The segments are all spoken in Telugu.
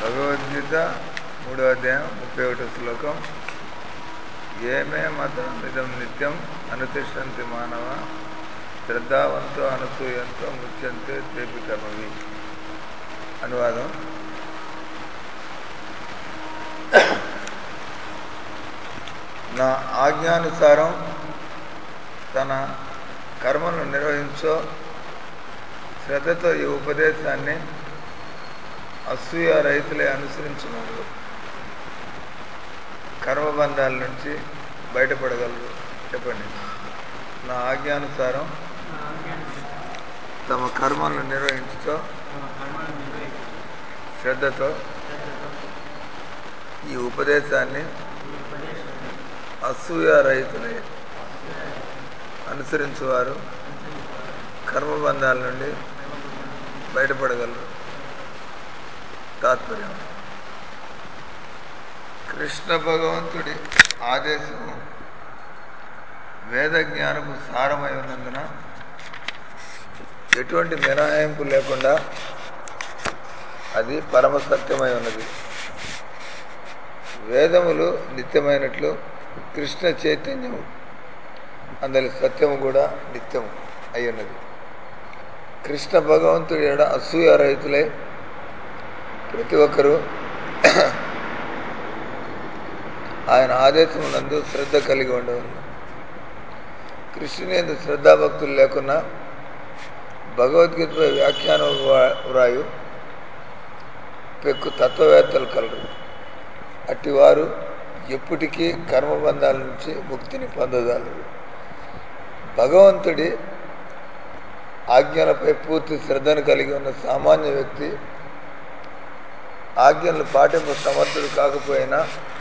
భగవద్గీత 3వ అధ్యాయం 31వ శ్లోకం. ఏమే మతమిదం నిత్యం అనుతిష్టంతి మానవ శ్రద్ధావంతో అనసూయంతో ముచ్యంతే తేపి కర్మవి. అనువాదం. నా ఆజ్ఞానుసారం తన కర్మలను నిర్వహించో శ్రద్ధతో ఈ ఉపదేశాన్ని అసూయ రైతులే అనుసరించున్నారు కర్మబంధాల నుంచి బయటపడగలరు. చెప్పండి. నా ఆజ్ఞానుసారం తమ కర్మలను నిర్వహించుతో శ్రద్ధతో ఈ ఉపదేశాన్ని అసూయ రైతులే అనుసరించువారు కర్మబంధాల నుండి బయటపడగలరు. తాత్పర్యం: కృష్ణ భగవంతుడి ఆదేశము వేద జ్ఞానపు సారమై ఉన్నందున ఎటువంటి మినహాయింపు లేకుండా అది పరమ సత్యమై ఉన్నది. వేదములు నిత్యమైనట్లు కృష్ణ చైతన్యము అందరి సత్యము కూడా నిత్యము అయి ఉన్నది. కృష్ణ భగవంతుడి ఎడ అసూయ రహితులై ప్రతి ఒక్కరూ ఆయన ఆదేశమునందు శ్రద్ధ కలిగి ఉండవలను. కృష్ణుని యందు శ్రద్ధాభక్తులు లేకున్నా భగవద్గీతపై వ్యాఖ్యానం వ్రాయు పెక్కు తత్వవేత్తలు కలరు. అట్టివారు ఎప్పటికీ కర్మబంధాల నుంచి ముక్తిని పొందగలరు. భగవంతుడి ఆజ్ఞలపై పూర్తి శ్రద్ధను కలిగి ఉన్న సామాన్య వ్యక్తి ఆజ్ఞలను పాటింప సమర్థుడు కాకపోయినా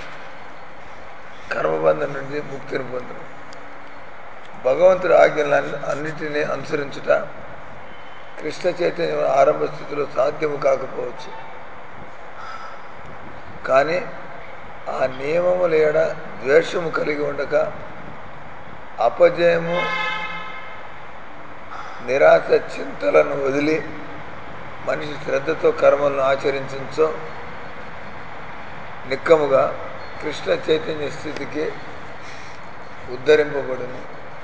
కర్మబంధం నుండి ముక్తిని పొందును. భగవంతుడి ఆజ్ఞలను అన్నిటినీ అనుసరించుట కృష్ణ చైతన్యం ఆరంభ స్థితిలో సాధ్యము కాకపోవచ్చు. కానీ ఆ నియమముల ఎడ ద్వేషము కలిగి ఉండక అపజయము నిరాశ చింతలను వదిలి మనిషి శ్రద్ధతో కర్మలను ఆచరించో నిక్కముగా కృష్ణ చైతన్య స్థితికి ఉద్ధరింపబడును.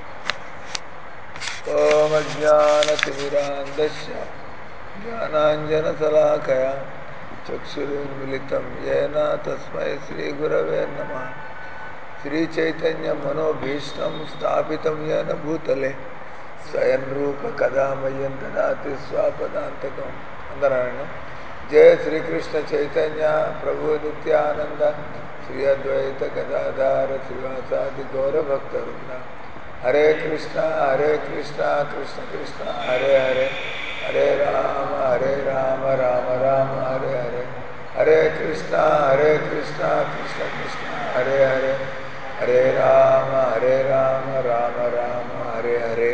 ఓం అజ్ఞానతిమిరాంధస్య జ్ఞానాంజనశలాకయ చక్షురున్మిళితం యేన తస్మై శ్రీగురవే నమః. శ్రీచైతన్య మనోభీష్టం స్థాపితం యేన భూతలే స్వయం రూప కదా మయ్యం దదాతి స్వాపదాంతకం. అందరూ జయ శ్రీకృష్ణ చైతన్య ప్రభు నిత్యానంద శ్రీ అద్వైత గదాధార శ్రీవాసాది గౌరభక్త వృంద. హరే కృష్ణ కృష్ణ కృష్ణ హరే హరే హరే రామ రామ రామ హరే హరే. హరే కృష్ణ కృష్ణ కృష్ణ హరే హరే హరే రామ రామ రామ హరే హరే.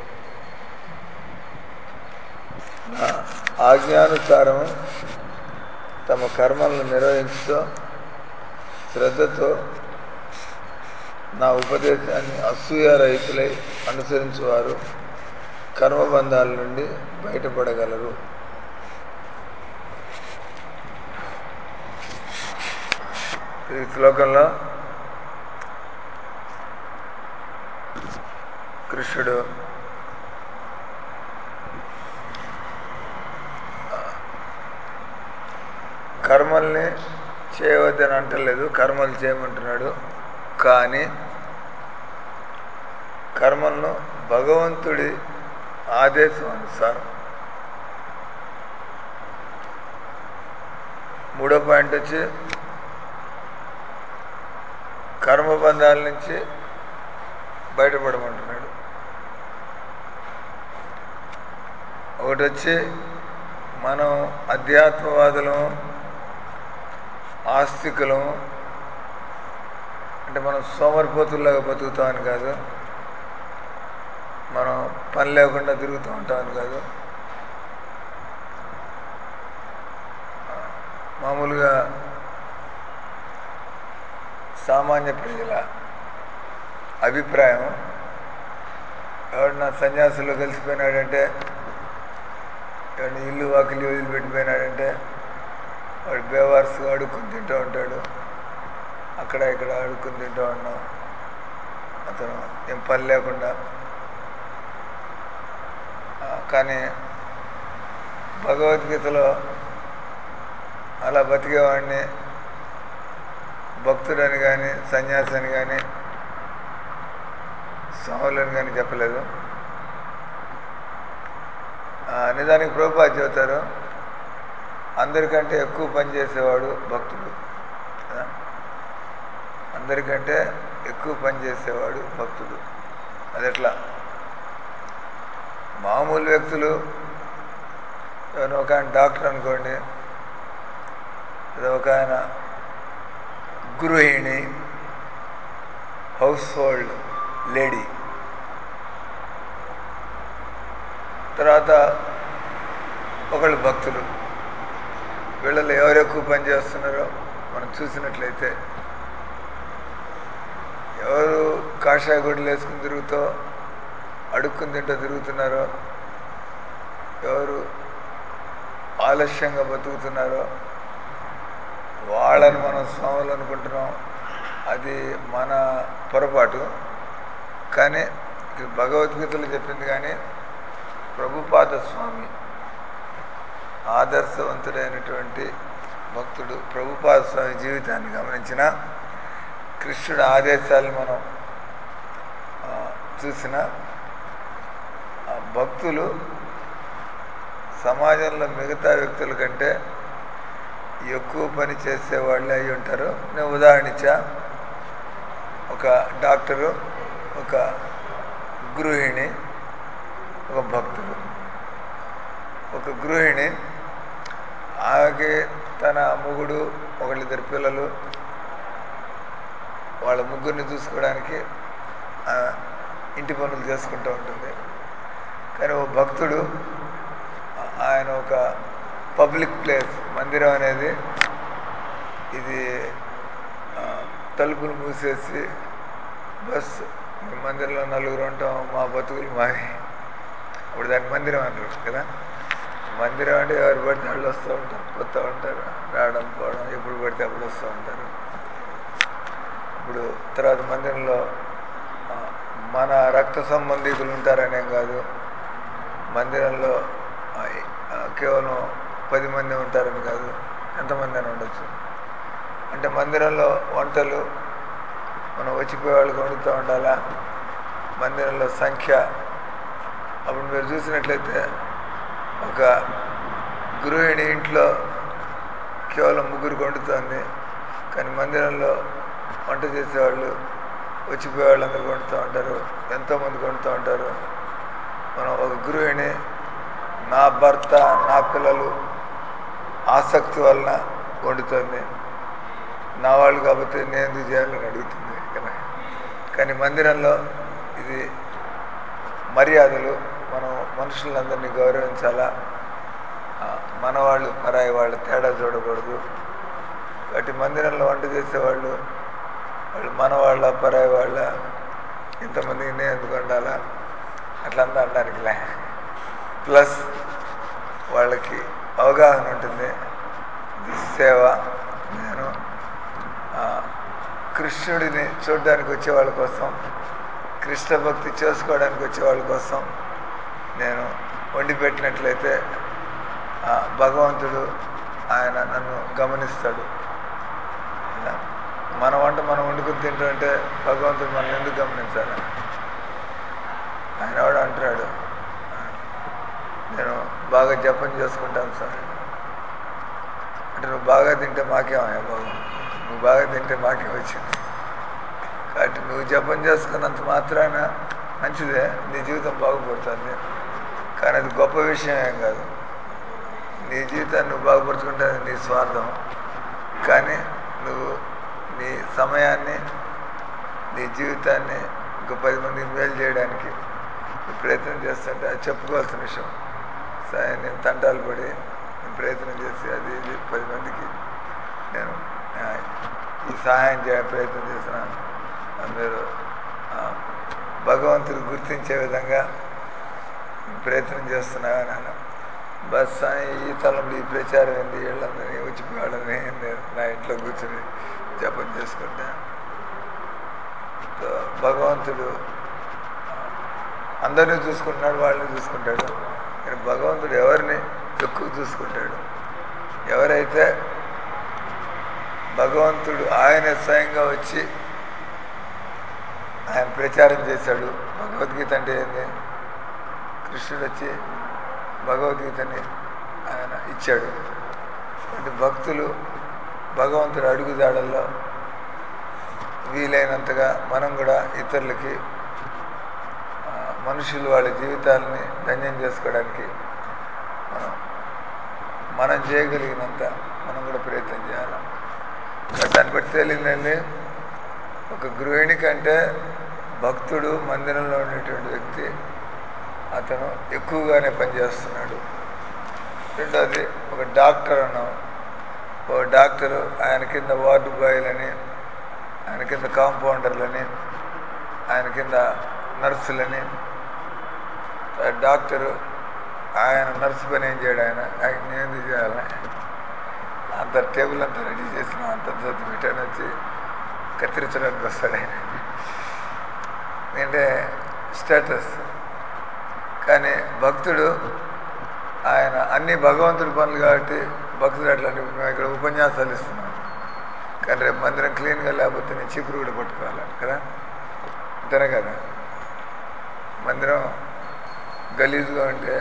నా ఆజ్ఞానుసారం తమ కర్మలను నిర్వహించుతూ శ్రద్ధతో నా ఉపదేశాన్ని అసూయ రహితులై అనుసరించువారు కర్మబంధాల నుండి బయటపడగలరు. ఈ శ్లోకంలో కృష్ణుడు కర్మల్ని చేయవద్దని అంటలేదు, కర్మలు చేయమంటున్నాడు. కానీ కర్మలను భగవంతుడి ఆదేశం అనుసారం. మూడో పాయింట్ వచ్చి కర్మబంధాల నుంచి బయటపడమంటున్నాడు. ఒకటి వచ్చి మనం అధ్యాత్మవాదులము ఆస్తికులము అంటే మనం సోమరిపోతుల్లాగా బతుకుతామని కాదు, మనం పని లేకుండా తిరుగుతూ ఉంటామని కాదు. మామూలుగా సామాన్య ప్రజల అభిప్రాయం, ఎవడన్నా సన్యాసుల్లో కలిసిపోయినాడంటే, ఎవడన్నా ఇల్లు వాకిలి వదిలిపెట్టిపోయినాడంటే వాడు బేవార్స్గా అడుక్కుని తింటూ ఉంటాడు, అక్కడ ఇక్కడ అడుక్కుని తింటూ ఉన్నాం. అతను ఏం పని లేకుండా. కానీ భగవద్గీతలో అలా బతికేవాడిని భక్తుడని కానీ సన్యాసి అని కానీ స్వాములని కానీ చెప్పలేదు. నిజానికి ప్రభుపాద చెబుతారు, అందరికంటే ఎక్కువ పని చేసేవాడు భక్తుడు. అందరికంటే ఎక్కువ పని చేసేవాడు భక్తుడు. అది ఎట్లా? మామూలు వ్యక్తులు ఎవరైనా ఒక ఆయన డాక్టర్ అనుకోండి, లేదా ఒక ఆయన గృహిణి, హౌస్ హోల్డ్ లేడీ, తర్వాత ఒకళ్ళు భక్తులు. వీళ్ళలో ఎవరు ఎక్కువ పని చేస్తున్నారో మనం చూసినట్లయితే, ఎవరు కాషాయ గుడ్లు వేసుకుని తిరుగుతూ అడుక్కుని తింటూ తిరుగుతున్నారో, ఎవరు ఆలస్యంగా బతుకుతున్నారో వాళ్ళని మనం స్వాములు అనుకుంటున్నాం. అది మన పొరపాటు. కానీ ఇది భగవద్గీతలో చెప్పింది. కానీ ప్రభుపాద స్వామి ఆదర్శవంతుడైనటువంటి భక్తుడు. ప్రభుపాద స్వామి జీవితాన్ని గమనించిన, కృష్ణుడి ఆదేశాలను మనం చూసిన, భక్తులు సమాజంలో మిగతా వ్యక్తుల కంటే ఎక్కువ పని చేసేవాళ్ళే అయి ఉంటారు. నేను ఉదాహరణ ఇచ్చా. ఒక డాక్టరు, ఒక గృహిణి, ఒక భక్తుడు. ఒక గృహిణి, ఆమెకి తన మొగుడు, ఒకళ్ళిద్దరు పిల్లలు, వాళ్ళ ముగ్గురిని చూసుకోవడానికి ఇంటి పనులు చేసుకుంటూ ఉంటుంది. కానీ ఓ భక్తుడు, ఆయన ఒక పబ్లిక్ ప్లేస్, మందిరం అనేది ఇది తలుపులు మూసేసి, బస్ మందిరంలో నలుగురు ఉంటాం, మా బతుకులు మావి, అప్పుడు దాన్ని మందిరం అంటారు కదా. మందిరం అంటే ఎవరు పడితే వాళ్ళు వస్తూ ఉంటారు, పోతూ ఉంటారు, రావడం పోవడం, ఎప్పుడు పడితే అప్పుడు వస్తూ ఉంటారు. ఇప్పుడు తర్వాత మందిరంలో మన రక్త సంబంధికులు ఉంటారనేం కాదు, మందిరంలో కేవలం 10 మంది ఉంటారని కాదు, ఎంతమంది అని ఉండొచ్చు. అంటే మందిరంలో వంటలు మనం వచ్చిపోయే వాళ్ళకి వండుతూ ఉండాలా. మందిరంలో సంఖ్య, అప్పుడు మీరు చూసినట్లయితే ఒక గృహిణి ఇంట్లో కేవలం 3 వండుతుంది, కానీ మందిరంలో వంట చేసేవాళ్ళు వచ్చిపోయే వాళ్ళందరూ వండుతూ ఉంటారు, ఎంతోమందికి వండుతూ ఉంటారు. మనం ఒక గృహిణి, నా భర్త, నా పిల్లలు ఆసక్తి వలన వండుతుంది, నా వాళ్ళు కాబట్టి నేను ఎందుకు చేయాలని అడుగుతుంది కదా. కానీ మందిరంలో ఇది మర్యాదలు, మనం మనుషులందరినీ గౌరవించాలా, మన వాళ్ళు పరాయి వాళ్ళు తేడా చూడకూడదు. కాబట్టి మందిరంలో వంట చేసేవాళ్ళు వాళ్ళు మన వాళ్ళ పరాయి వాళ్ళ, ఇంతమందికి నేను ఎందుకు వండాలా అట్లంతా అనడానికిలే. ప్లస్ వాళ్ళకి అవగాహన ఉంటుంది. సేవ, నేను కృష్ణుడిని చూడడానికి వచ్చే వాళ్ళ కోసం, కృష్ణ భక్తి చేసుకోవడానికి వచ్చే వాళ్ళ కోసం నేను వండి పెట్టినట్లయితే భగవంతుడు ఆయన నన్ను గమనిస్తాడు. మన వంట మనం వండుకుని తింటుంటే భగవంతుడు మనల్ని ఎందుకు గమనించాలి? ఆయన కూడా అంటున్నాడు, నేను బాగా జపం చేసుకుంటాను సార్ అంటే, నువ్వు బాగా తింటే మాకేమయ్యా బాబు, నువ్వు బాగా తింటే మాకేం వచ్చింది. కాబట్టి నువ్వు జపం చేసుకున్నంత మాత్రాన మంచిదే, నీ జీవితం బాగుపడుతుంది. కానీ అది గొప్ప విషయం ఏం కాదు. నీ జీవితాన్ని నువ్వు బాగుపరుచుకుంటే నీ స్వార్థం. కానీ నువ్వు నీ సమయాన్ని, నీ జీవితాన్ని ఇంకో 10 మందికి మేలు చేయడానికి ప్రయత్నం చేస్తుంటే అది చెప్పుకోవాల్సిన విషయం. సరే, నేను తంటాలు పడి నేను ప్రయత్నం చేసి అది 10 మందికి నేను ఈ సహాయం చేయ ప్రయత్నం చేసిన, మీరు భగవంతుడు గుర్తించే విధంగా ప్రయత్నం చేస్తున్నావని. బస్ ఈ తలంలో ఈ ప్రచారం ఏంది, వీళ్ళందరినీ వచ్చిపోవాలని నా ఇంట్లో కూర్చొని జపం చేసుకుంటా. భగవంతుడు అందరినీ చూసుకుంటున్నాడు, వాళ్ళని చూసుకుంటాడు. కానీ భగవంతుడు ఎవరిని ఎక్కువ చూసుకుంటాడు? ఎవరైతే భగవంతుడు ఆయన స్వయంగా వచ్చి ఆయన ప్రచారం చేశాడు. భగవద్గీత అంటే ఏంది? కృష్ణుడు వచ్చి భగవద్గీతని ఆయన ఇచ్చాడు. అంటే భక్తులు భగవంతుడు అడుగుదాడల్లో వీలైనంతగా మనం కూడా ఇతరులకి మనుషులు వాళ్ళ జీవితాలని ధన్యం చేసుకోవడానికి మనం చేయగలిగినంత మనం కూడా ప్రయత్నం చేయాలి. దాన్ని బట్టి తేలిందండి, ఒక గృహిణి కంటే భక్తుడు మందిరంలో ఉండేటువంటి వ్యక్తి అతను ఎక్కువగానే పనిచేస్తున్నాడు. రెండోది, ఒక డాక్టర్ అన్నాం. ఓ డాక్టరు ఆయన కింద వార్డు బాయ్లని, ఆయన కింద కాంపౌండర్లని, ఆయన కింద నర్సులని. డాక్టరు ఆయన నర్సు పని ఏం చేయడు, ఆయన నేను చేయాలి. అంత టేబుల్ అంతా రెడీ చేసిన అంత చదువు పెట్టాను, వచ్చి కత్తిరించడానికి వస్తాడు ఆయన. ఎందుకంటే స్టేటస్. కానీ భక్తుడు ఆయన అన్ని భగవంతుడి పనులు కాబట్టి భక్తుడు అట్లాంటి. మేము ఇక్కడ ఉపన్యాసాలు ఇస్తున్నాం, కానీ రేపు మందిరం క్లీన్గా లేకపోతే నేను చీపురు కూడా పట్టుకోవాలి కదా, అంతేనే కదా. మందిరం గలీజ్గా ఉంటే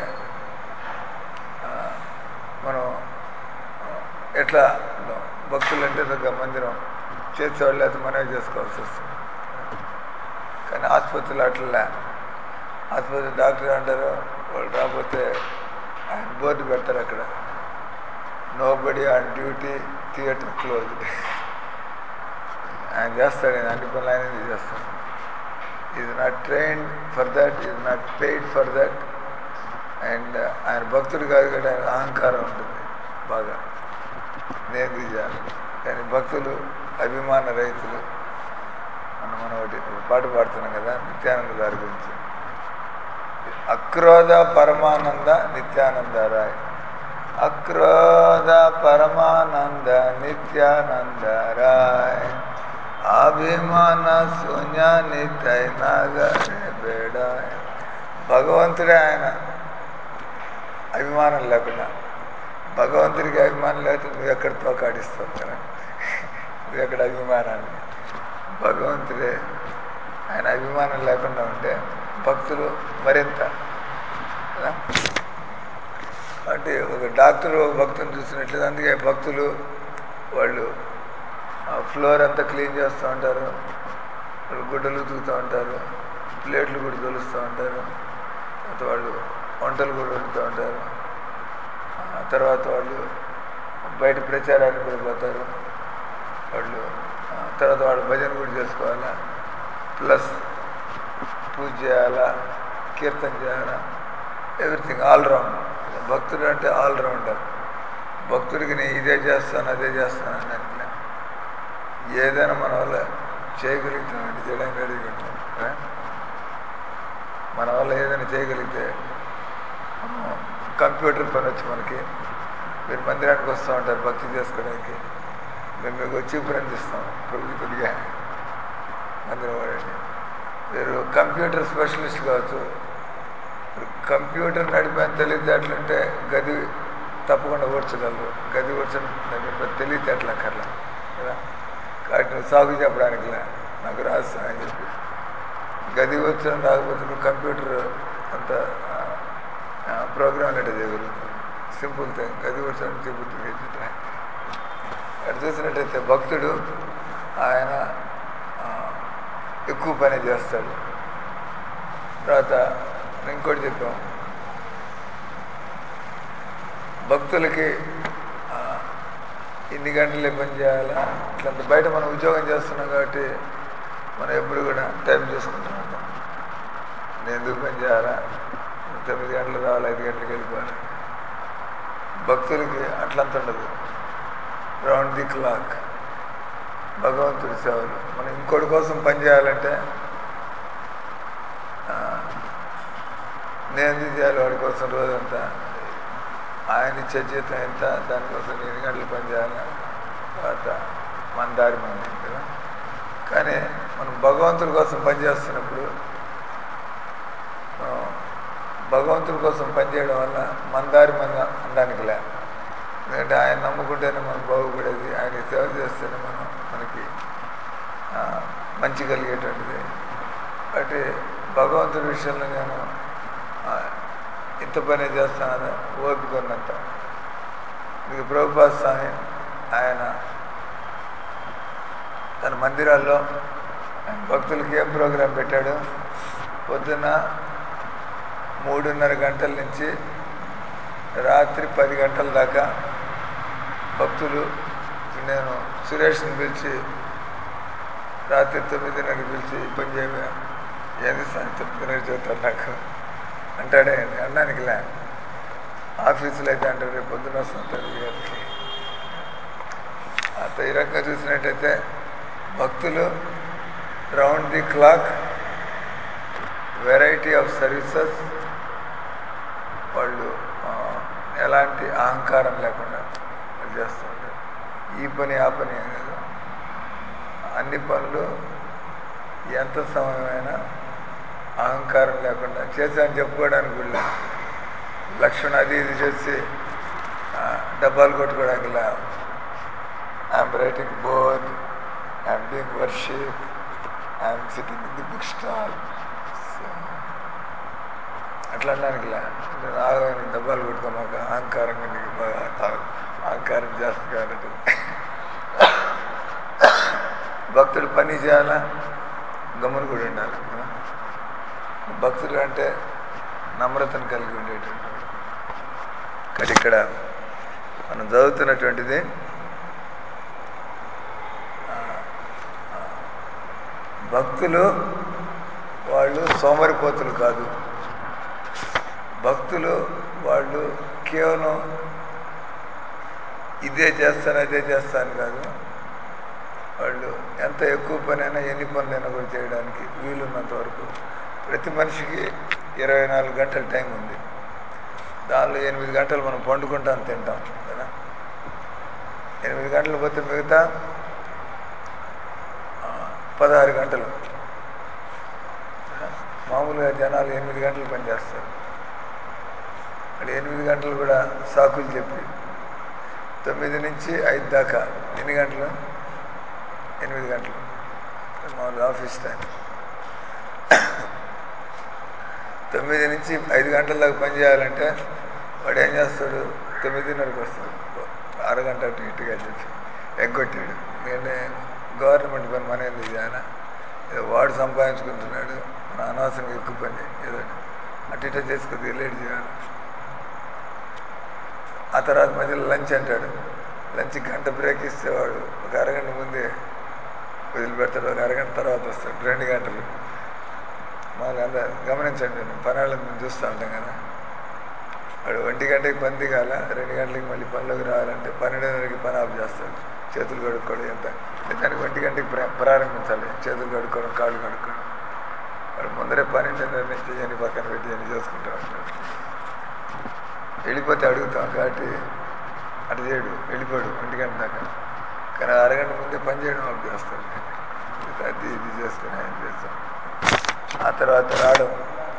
మనం ఎట్లా భక్తులు అంటే దగ్గర మందిరం చేసేవాళ్ళు అయితే మనమే చేసుకోవాల్సి వస్తుంది. కానీ ఆసుపత్రులు అట్లా, ఆసుపత్రి డాక్టర్ అంటారు, వాళ్ళు రాకపోతే ఆయన బోర్డు పెడతారు అక్కడ, nobody on duty, theatre closed. ఆయన చేస్తాడు, నేను అన్ని పనులు ఆయన చేస్తాను. Is not trained for that, is not paid for that. And ఆయన భక్తుడు కాదు కదా, ఆయన అహంకారం ఉంటుంది బాగా, నేను చేయాలి. కానీ భక్తులు అభిమాన రైతులు. మనం ఒకటి పాట పాడుతున్నాం కదా నిత్యానంద గారి గురించి. అక్రోధ పరమానంద నిత్యానంద రాయ్. అక్రోధ పరమానంద నిత్యానంద రాయ్. అభిమాన శూన్య నిత్య నగరే బేడాయ్. భగవంతుడే ఆయన అభిమానం లేకుండా. భగవంతుడికి అభిమానం లేకపోతే నువ్వు ఎక్కడ తోకాడిస్తావు కదా, నువ్వు ఎక్కడ అభిమానాన్ని. భగవంతుడే ఆయన అభిమానం లేకుండా ఉంటే భక్తులు మరింత. అంటే ఒక డాక్టర్ ఒక భక్తుని చూసినట్లేదు. అందుకే భక్తులు వాళ్ళు ఫ్లోర్ అంతా క్లీన్ చేస్తూ ఉంటారు, వాళ్ళు గుడ్డలు ఉతుకుతూ ఉంటారు, ప్లేట్లు కూడా తొలుస్తూ ఉంటారు, తర్వాత వాళ్ళు వంటలు కూడా వండుతూ ఉంటారు. తర్వాత వాళ్ళు బయట ప్రచారానికి కూడా పోతారు. వాళ్ళు తర్వాత వాళ్ళు భజన కూడా చేసుకోవాలా, ప్లస్ పూజ చేయాలా, కీర్తన చేయాలా, ఎవ్రీథింగ్ ఆల్రౌండ్. భక్తుడు అంటే ఆల్రౌండర్. భక్తుడికి నేను ఇదే చేస్తాను అదే చేస్తాను అన్నట్లే, ఏదైనా మన వల్ల చేయగలుగుతామని చేయడానికి రెడీగా ఉంటాం. మన వల్ల ఏదైనా చేయగలిగితే, కంప్యూటర్ పని వచ్చి మనకి, మీరు మందిరానికి వస్తూ ఉంటారు భక్తి చేసుకోవడానికి, మేము మీకు వచ్చి అందిస్తాం కొద్దిగా మందిరం వాడండి. మీరు కంప్యూటర్ స్పెషలిస్ట్ కావచ్చు, కంప్యూటర్ నడిపేంత తెలివితేటలుంటే గది తప్పకుండా ఓడ్చగలరు. గది ఓడ్చడం తెలివితేటలు అక్కర్లా కదా. కాబట్టి నువ్వు సాగు చెప్పడానికిలా నాకు రాస్తాను అని చెప్పి గది వచ్చడం రాకపోతే నువ్వు కంప్యూటర్ అంత ప్రోగ్రామ్ లెటర్ చేయగలుగుతావు. సింపుల్ థింగ్, గది వచ్చడం సింపుల్ థింగ్ అయితే. అటు చూసినట్టయితే భక్తుడు ఆయన ఎక్కువ పని చేస్తాడు. తర్వాత ఇంకోటి చెప్పాం, భక్తులకి ఇన్ని గంటలే పని చేయాలా ఇట్లంత. బయట మనం ఉద్యోగం చేస్తున్నాం కాబట్టి మనం ఎప్పుడు కూడా టైం చూసుకుంటూ ఉంటాం. నేను ఎందుకు పని చేయాలా, 9 గంటలు రావాలి, 5 గంటలకు వెళ్ళిపోవాలి. భక్తులకి అట్లంత ఉండదు, రౌండ్ ది క్లాక్ భగవంతుడి సేవలు. మనం ఇంకోటి కోసం పని చేయాలంటే నేను ఎందుకు చేయాలి వాడి కోసం రోజంతా. ఆయన ఇచ్చే జీతం ఎంత, దానికోసం ఎన్ని గంటలు పనిచేయాలా, తర్వాత మన దారి మంది కదా. కానీ మనం భగవంతుడి కోసం పనిచేస్తున్నప్పుడు భగవంతుడి కోసం పనిచేయడం వల్ల మన దారి మన అనడానికి లే. ఎందుకంటే ఆయన నమ్ముకుంటేనే మనం బాగుపడేది, ఆయనకి సేవ చేస్తేనే మనకి మంచి కలిగేటువంటిది. కాబట్టి భగవంతుడి విషయంలో నేను ఇంత పనే చేస్తానని ఓపికొన్నంత. ఇది ప్రభుపాద స్వామి ఆయన తన మందిరాల్లో భక్తులకి ఏం ప్రోగ్రాం పెట్టాడు, పొద్దున్న 3:30 గంటల నుంచి రాత్రి 10 గంటల దాకా భక్తులు, నేను సురేష్ని పిలిచి రాత్రి 9:30 పిలిచి పని చేయవా, ఏది సాయం 9:30 చెబుతారు నాకు అంటాడే అనడానికి లే. ఆఫీసులో అయితే అంటారు రేపు పొద్దున వస్తుంటారు గారికి. ఈ రకంగా చూసినట్టయితే భక్తులు round the clock variety of services, వాళ్ళు ఎలాంటి అహంకారం లేకుండా వాళ్ళు చేస్తూ ఉంటారు. ఈ పని ఆ పని కాదు, అన్ని పనులు ఎంత సమయమైనా అహంకారం లేకుండా చేశాను చెప్పుకోవడానికి కూడా. లక్ష్మణ్ అది ఇది చేసి డబ్బాలు కొట్టుకోవడానికి లే. I'm writing board, I'm doing worship, I'm sitting in the book stall, అట్లా అనడానికి లే. ఆగని డబ్బాలు కొట్టుకోమాక, అహంకారంగా నీకు బాగా అహంకారం చేస్తుంది కాబట్టి. భక్తుడు పని చేయాలా, గమ్మున కూడా ఉండాలి. భక్తులు అంటే నమ్రతను కలిగి ఉండేటువంటి వాడు. కానీ ఇక్కడ మనం చదువుతున్నటువంటిది భక్తులు వాళ్ళు సోమరిపోతులు కాదు. భక్తులు వాళ్ళు కేవలం ఇదే చేస్తాను అదే చేస్తాను కాదు, వాళ్ళు ఎంత ఎక్కువ పని అయినా ఎన్ని పనులైనా కూడా చేయడానికి వీలున్నంత వరకు. ప్రతి మనిషికి 24 గంటల టైం ఉంది. దానిలో 8 గంటలు మనం పండుకుంటాం తింటాం కదా. 8 గంటలు పోతే మిగతా 16 గంటలు మామూలుగా జనాలు 8 గంటలు పనిచేస్తారు. వాళ్ళు 8 గంటలు కూడా సాకులు చెప్పి 9 నుంచి 5 దాకా ఎన్ని గంటలు, 8 గంటలు మామూలుగా ఆఫీస్ టైం. 9 నుంచి 5 గంటల దాకా పని చేయాలంటే వాడు ఏం చేస్తాడు, 9:30కి వస్తాడు, అరగంట అటు ఇటుగా చెప్పి ఎగ్గొట్టాడు. ఎందుకంటే గవర్నమెంట్ పని మన ఎందుకు చేయాలా, ఏదో వాడు సంపాదించుకుంటున్నాడు, మన అనవసరంగా ఎక్కువ పని ఏదో అటు ఇటో చేసుకుని లేట్ చేయాలి. ఆ తర్వాత మధ్యలో లంచ్ అంటాడు, లంచ్ గంట బ్రేక్ ఇస్తే వాడు ఒక అరగంట ముందే వదిలిపెడతాడు, ఒక అరగంట తర్వాత వస్తాడు, 2 గంటలు. మామూలుగా అంతా గమనించండి, పనులను మేము చూస్తూ ఉంటాం కదా. వాడు 1 గంటకి పని దిగాల, 2 గంటలకి మళ్ళీ పనిలోకి రావాలంటే 12:30కి పని ఆఫ్ చేస్తాడు. చేతులు కడుక్కోవడం ఎంత, దానికి 1 గంటకి ప్రారంభించాలి. చేతులు కడుక్కోవడం, కాళ్ళు కడుక్కోవడం. వాడు ముందరే 12:30 నుంచి ఎన్ని పక్కన పెట్టి ఎన్ని చేసుకుంటూ ఉంటాడు. వెళ్ళిపోతే అడుగుతాం కాబట్టి అటు చేయడు, వెళ్ళిపోడు 1 గంట దాకా. కానీ అరగంట ముందే పని చేయడం ఆఫ్ చేస్తాడు. అది ఇది చేసుకుని ఆయన చేస్తాం. ఆ తర్వాత రావడం,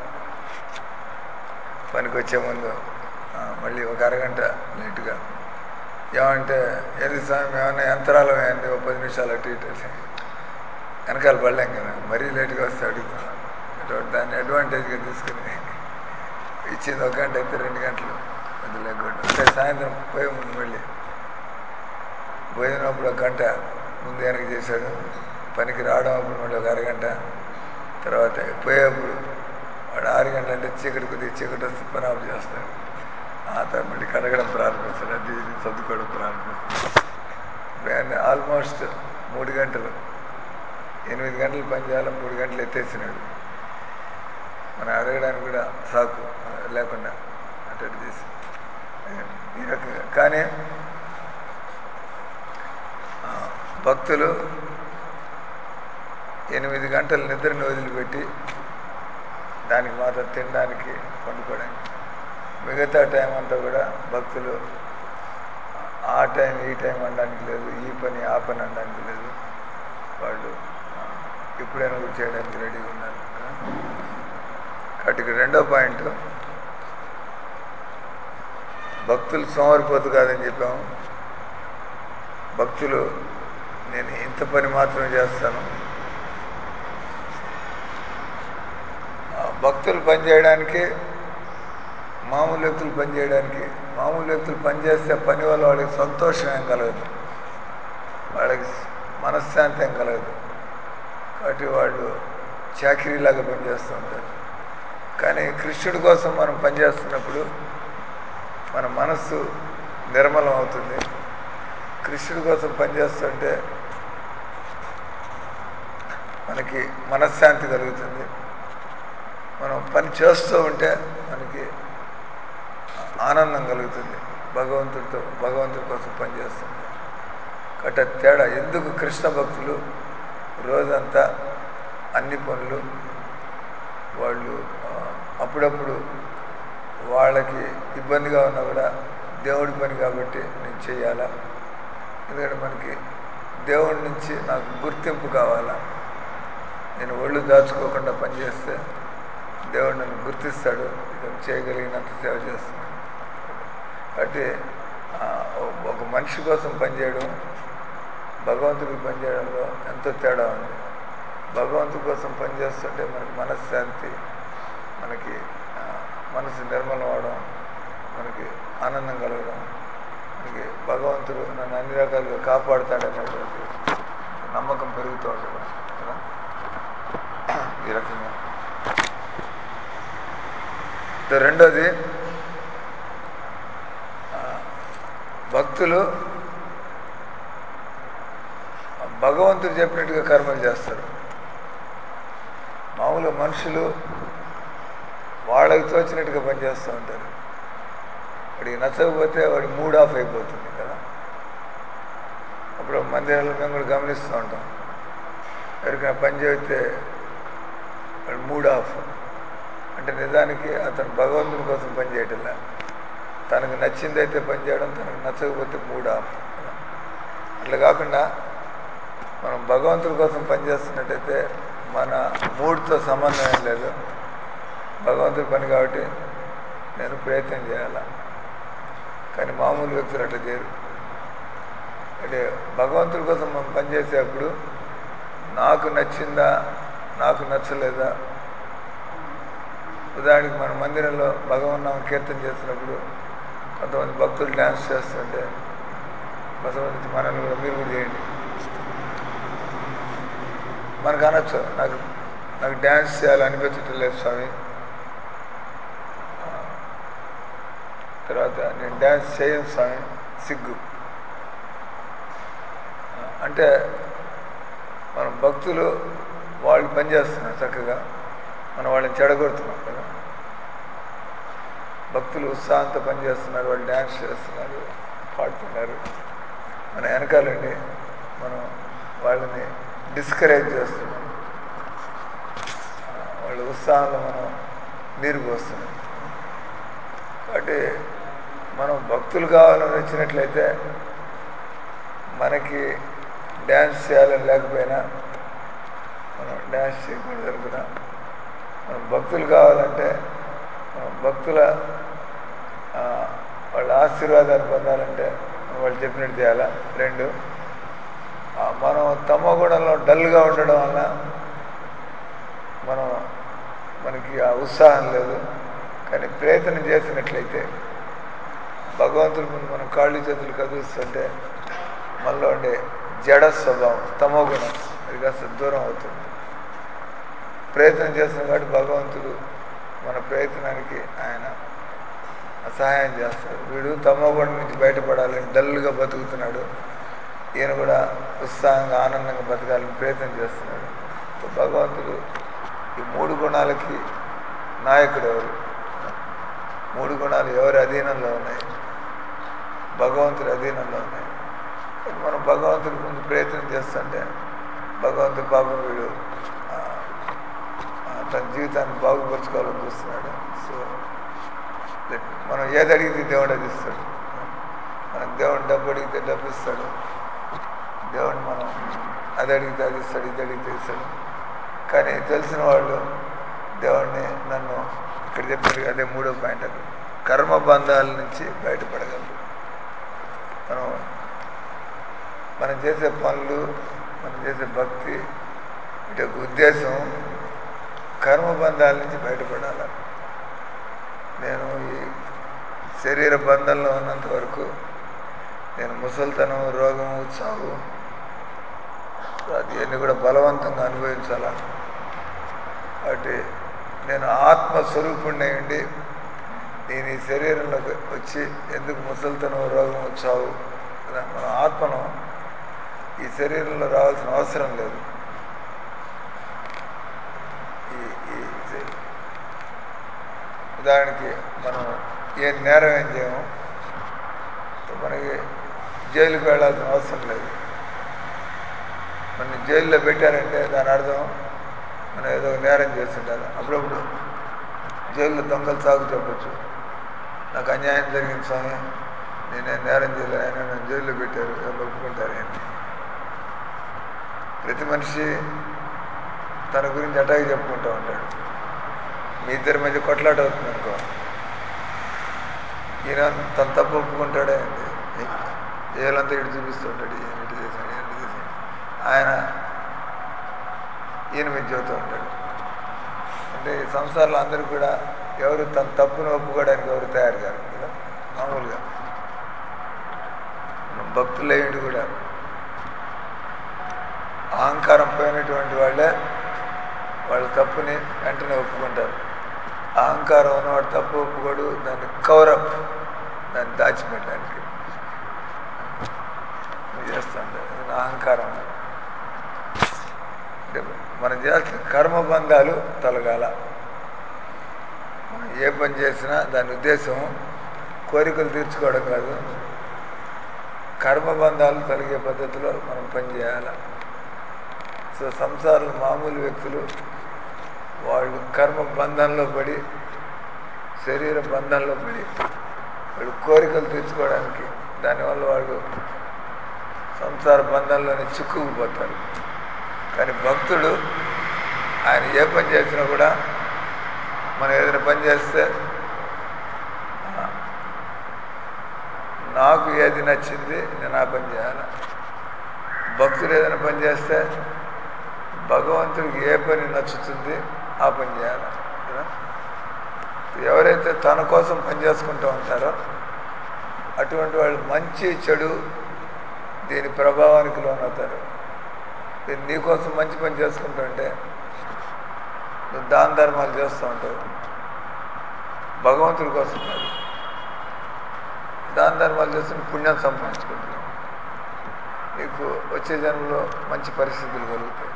పనికి వచ్చే ముందు మళ్ళీ ఒక అరగంట లేటుగా. ఏమంటే ఏది స్వామి ఏమన్నా యంత్రాలు వేయండి, ఒక 10 నిమిషాలు అటు ఇటు వెనకాల పడలేం కదా, మరీ లేటుగా వస్తే అడుగుతాం. దాన్ని అడ్వాంటేజ్గా తీసుకుని ఇచ్చింది 1 గంట అయితే 2 గంటలు మధ్య లేకుండా. అంటే సాయంత్రం పోయే ముందు మళ్ళీ పోయినప్పుడు 1 గంట ముందు వెనక్కి చేశాడు, పనికి రావడం అప్పుడు మళ్ళీ ఒక అరగంట, తర్వాత పోయేప్పుడు వాడు 6 గంటలు అంటే చీకటి కొద్దిగా చీకటి వస్తే పని ఆఫ్ చేస్తాడు. ఆ తర్వాత మళ్ళీ కడగడం ప్రారంభిస్తాడు, అది ఇది సర్దుకోవడం ప్రారంభిస్తాడు. ఆల్మోస్ట్ 3 గంటలు, 8 గంటలు పని చేయాలి, 3 గంటలు ఎత్తేసినాడు. మనం అడగడానికి కూడా సాకు లేకుండా అటు చేసి ఈ రకంగా. కానీ భక్తులు 8 గంటలు నిద్రను వదిలిపెట్టి దానికి మాత్రం తినడానికి, పండుకోవడానికి మిగతా టైం అంతా కూడా భక్తులు ఆ టైం ఈ టైం అనడానికి లేదు, ఈ పని ఆ పని అనడానికి లేదు. వాళ్ళు ఎప్పుడైనా కూడా చేయడానికి రెడీగా ఉన్నారు కదా. కాబట్టి ఇక్కడ రెండో పాయింట్, భక్తులు సోమరిపోతు కాదని చెప్పాము. భక్తులు నేను ఇంత పని మాత్రమే చేస్తాను. భక్తులు పనిచేయడానికి, మామూలు వ్యక్తులు పనిచేయడానికి, మామూలు వ్యక్తులు పనిచేస్తే పని వల్ల వాళ్ళకి సంతోషం ఏం కలగదు, వాళ్ళకి మనశ్శాంతి ఏం కలగదు. కాబట్టి వాళ్ళు చాకరీలాగా పనిచేస్తూ ఉంటారు. కానీ కృష్ణుడి కోసం మనం పనిచేస్తున్నప్పుడు మన మనస్సు నిర్మలం అవుతుంది. కృష్ణుడి కోసం పనిచేస్తుంటే మనకి మనశ్శాంతి కలుగుతుంది. మనం పని చేస్తూ ఉంటే మనకి ఆనందం కలుగుతుంది, భగవంతుడి కోసం పనిచేస్తుంటే. కట్ట తేడా ఎందుకు కృష్ణ భక్తులు రోజంతా అన్ని పనులు వాళ్ళు అప్పుడప్పుడు వాళ్ళకి ఇబ్బందిగా ఉన్నా కూడా దేవుడి పని కాబట్టి నేను చేయాలా, ఎందుకంటే మనకి దేవుడి నుంచి నాకు గుర్తింపు కావాలా, నేను ఒళ్ళు దాచుకోకుండా పనిచేస్తే దేవుడు నన్ను గుర్తిస్తాడు, ఇతను చేయగలిగినంత సేవ చేస్తున్నాడు. కాబట్టి ఒక మనిషి కోసం పనిచేయడం భగవంతుడికి పనిచేయడంలో ఎంతో తేడా ఉంది. భగవంతుడి కోసం పనిచేస్తుంటే మనకి మనశ్శాంతి, మనకి మనసు నిర్మలం అవడం, మనకి ఆనందం కలగడం, మనకి భగవంతుడు నన్ను అన్ని రకాలుగా కాపాడుతాడనేటువంటి నమ్మకం పెరుగుతూ ఉండడం కదా. ఈ రకంగా రెండోది, భక్తులు భగవంతుడు చెప్పినట్టుగా కర్మలు చేస్తారు. మామూలు మనుషులు వాళ్ళకి తోచినట్టుగా పనిచేస్తూ ఉంటారు. వాడికి నచ్చకపోతే వాడి మూడ్ ఆఫ్ అయిపోతుంది కదా. అప్పుడు మందిరాల్లో మేము కూడా గమనిస్తూ ఉంటాం, ఎవరికైనా పని చేస్తే వాడి మూడ్ ఆఫ్ అంటే నిజానికి అతను భగవంతుని కోసం పనిచేయటంలా, తనకు నచ్చిందైతే పనిచేయడం, తనకు నచ్చకపోతే మూడ్ ఆఫ్. అట్లా కాకుండా మనం భగవంతుడి కోసం పనిచేస్తున్నట్టయితే మన మూడ్తో సంబంధం ఏం లేదు, భగవంతుడి పని కాబట్టి నేను ప్రయత్నం చేయాలా. కానీ మామూలు వ్యక్తులు అట్లా చేయరు. అంటే భగవంతుడి కోసం మనం పనిచేసేటప్పుడు నాకు నచ్చిందా, నాకు నచ్చలేదా. ఉదాహరణకి మన మందిరంలో భగవన్నామం కీర్తన చేస్తున్నప్పుడు కొంతమంది భక్తులు డ్యాన్స్ చేస్తుంటే కొంతమంది మనల్ని కూడా మీరు కూడా చేయండి, మనకు అనొచ్చు, నాకు డ్యాన్స్ చేయాలనిపించటం లేదు స్వామి, తర్వాత నేను డ్యాన్స్ చేయను స్వామి, సిగ్గు. అంటే మనం భక్తులు వాళ్ళు పనిచేస్తున్నారు చక్కగా, మనం వాళ్ళని చెడగొడుతున్నాం కదా. భక్తులు ఉత్సాహంతో పనిచేస్తున్నారు, వాళ్ళు డ్యాన్స్ చేస్తున్నారు, పాడుతున్నారు, మన వెనకాలండి మనం వాళ్ళని డిస్కరేజ్ చేస్తున్నాం, వాళ్ళ ఉత్సాహంలో మనం నీరు పోస్తున్నాం. కాబట్టి మనం భక్తులు కావాలని వచ్చినట్లయితే మనకి డ్యాన్స్ చేయాలని లేకపోయినా మనం డ్యాన్స్ చేయకూడదు అనుకున్నా. మనం భక్తులు కావాలంటే మనం భక్తుల వాళ్ళ ఆశీర్వాదాన్ని పొందాలంటే మనం వాళ్ళు చెప్పినట్టు చేయాలా. రెండు, మనం తమో గుణంలో డల్గా ఉండడం వల్ల మనకి ఆ ఉత్సాహం లేదు. కానీ ప్రయత్నం చేసినట్లయితే భగవంతుడి ముందు మనం కాళ్ళు చేతులు కదులుస్తుంటే మనలో ఉండే జడ స్వభావం తమో గుణం అది కాస్త దూరం అవుతుంది. ప్రయత్నం చేస్తున్నాం కాబట్టి భగవంతుడు మన ప్రయత్నానికి ఆయన సహాయం చేస్తాడు. వీడు తమో గుణం నుంచి బయటపడాలని డల్గా బతుకుతున్నాడు, ఈయన కూడా ఉత్సాహంగా ఆనందంగా బతకాలని ప్రయత్నం చేస్తున్నాడు. భగవంతుడు ఈ మూడు గుణాలకి నాయకుడు ఎవరు? మూడు గుణాలు ఎవరి అధీనంలో ఉన్నాయి? భగవంతుడి అధీనంలో ఉన్నాయి. మనం భగవంతుడి ముందు ప్రయత్నం చేస్తుంటే భగవంతుడి పాపం వీడు తన జీవితాన్ని బాగుపరుచుకోవాలని చూస్తున్నాడు. సో మనం ఏది అడిగితే దేవుడు అది ఇస్తాడు. మనం దేవుడు డబ్బు అడిగితే డబ్బు ఇస్తాడు. దేవుడు మనం అది అడిగితే అది ఇస్తాడు, ఇది అడిగితే ఇస్తాడు. కానీ తెలిసిన వాళ్ళు దేవుడిని నన్ను ఇక్కడ చెప్పారు. అదే 3వ పాయింట్. అది కర్మబంధాల నుంచి బయటపడగలరు. మనం చేసే పనులు, మనం చేసే భక్తి, ఇటు ఉద్దేశం కర్మబంధాల నుంచి బయటపడాలి. నేను ఈ శరీర బంధంలో ఉన్నంత వరకు నేను ముసలితనం, రోగము, చావు ఇవన్నీ కూడా బలవంతంగా అనుభవించాలా. కాబట్టి నేను ఆత్మస్వరూపుణ్ణి ఉండి నేను ఈ శరీరంలోకి వచ్చి ఎందుకు ముసలితనం, రోగము, చావు కదా. మన ఆత్మను ఈ శరీరంలో రావాల్సిన అవసరం లేదు. ఉదాహరణకి మనం ఏ నేరం ఏం చేయము, మనకి జైలుకి వెళ్ళాల్సిన అవసరం లేదు. మన జైల్లో పెట్టారంటే దాని అర్థం మనం ఏదో నేరం చేస్తుంటారు. అప్పుడప్పుడు జైల్లో దొంగలు సాగు చెప్పచ్చు, నాకు అన్యాయం జరిగింది స్వామి, నేనేం నేరం చేయలేదు, ఆయన నన్ను జైల్లో పెట్టారు, ఎవరు ఒప్పుకుంటారు. ఆయన ప్రతి మనిషి తన గురించి అటాక్ చెప్పుకుంటూ ఉంటాడు. మీ ఇద్దరి మధ్య కొట్లాట అవుతుంది అనుకో, ఈయన తన తప్పు ఒప్పుకుంటాడే అండి, ఏళ్ళంతా ఇటు చూపిస్తుంటాడు, ఈయన ఇటు చేశాడు, ఇటు చేశాడు, ఆయన ఈయన మీద చెబుతూ ఉంటాడు. అంటే ఈ సంసారంలో అందరూ కూడా ఎవరు తన తప్పును ఒప్పుకోవడానికి ఎవరు తయారు కారు కదా. మామూలుగా భక్తులయ్యండి కూడా అహంకారం పోయినటువంటి వాళ్ళే వాళ్ళ తప్పుని వెంటనే ఒప్పుకుంటారు. అహంకారం ఉన్నవాడు తప్పు ఒప్పుకోడు, దాన్ని కవరప్, దాన్ని దాచిపెట్టడానికి చేస్తుంటారు. అహంకారం అంటే మనం చేయాల్సిన కర్మబంధాలు తొలగాల. మనం ఏ పని చేసినా దాని ఉద్దేశం కోరికలు తీర్చుకోవడం కాదు, కర్మబంధాలు తొలగే పద్ధతిలో మనం పనిచేయాలి. సో సంసారం మామూలు వ్యక్తులు వాళ్ళు కర్మ బంధంలో పడి, శరీర బంధంలో పడి వాళ్ళు కోరికలు తీర్చుకోవడానికి, దానివల్ల వాళ్ళు సంసార బంధంలోనే చిక్కుకుపోతారు. కానీ భక్తుడు ఆయన ఏ పని చేసినా కూడా, మనం ఏదైనా పని చేస్తే నాకు ఏది నచ్చింది నేను ఆ పని చేయాలి. భక్తుడు ఏదైనా పని చేస్తే భగవంతుడికి ఏ పని నచ్చుతుంది ఆ పని చేయాలి కదా. ఎవరైతే తన కోసం పని చేసుకుంటూ ఉంటారో అటువంటి వాళ్ళు మంచి చెడు దీని ప్రభావానికి లోనవుతారు. నీకోసం మంచి పని చేసుకుంటూ ఉంటే నువ్వు దాన ధర్మాలు చేస్తూ ఉంటావు, భగవంతుడి కోసం కాదు. దాన ధర్మాలు చేస్తున్న పుణ్యం సంపాదించుకుంటున్నావు, నీకు వచ్చే జన్మలో మంచి పరిస్థితులు కలుగుతాయి.